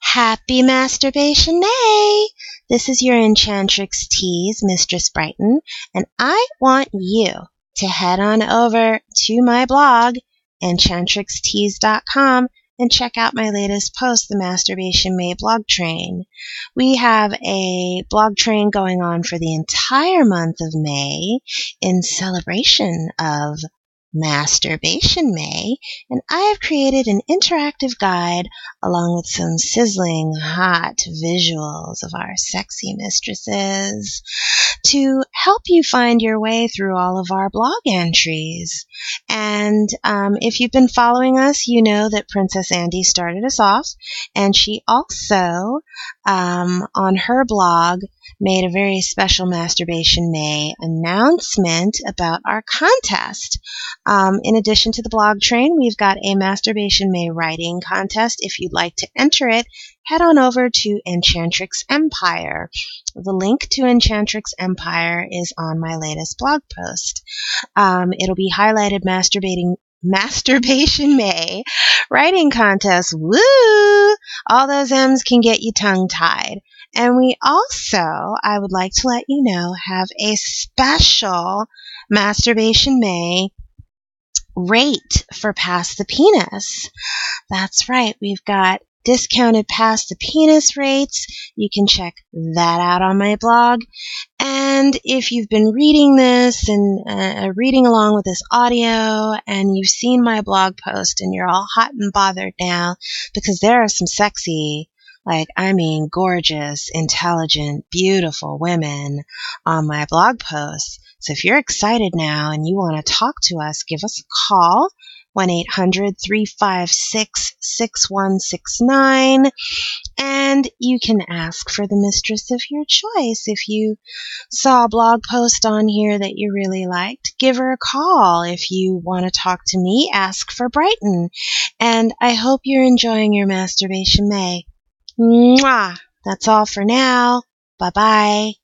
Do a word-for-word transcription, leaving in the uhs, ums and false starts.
Happy Masturbation May! This is your Enchantrix Tease, Mistress Brighton, and I want you to head on over to my blog, enchantrix tease dot com, and check out my latest post, the Masturbation May blog train. We have a blog train going on for the entire month of May in celebration of Masturbation May, and I have created an interactive guide along with some sizzling hot visuals of our sexy mistresses to help you find your way through all of our blog entries. And um, if you've been following us, you know that Princess Andy started us off, and she also, um, on her blog, made a very special Masturbation May announcement about our contest. Um, in addition to the blog train, we've got a Masturbation May writing contest. If you'd like to enter it, head on over to Enchantrix Empire. The link to Enchantrix Empire is on my latest blog post. Um, it'll be highlighted masturbating Masturbation May writing contest. Woo! All those M's can get you tongue-tied. And we also, I would like to let you know, have a special Masturbation May rate for Pass the Penis. That's right, we've got discounted Pass the Penis rates. You can check that out on my blog. And if you've been reading this and uh, reading along with this audio and you've seen my blog post and you're all hot and bothered now because there are some sexy, like, I mean, gorgeous, intelligent, beautiful women on my blog posts. So if you're excited now and you want to talk to us, give us a call, one eight hundred, three five six, six one six nine, and you can ask for the mistress of your choice. If you saw a blog post on here that you really liked, give her a call. If you want to talk to me, ask for Brighton. And I hope you're enjoying your Masturbation May. Mwah! That's all for now. Bye-bye.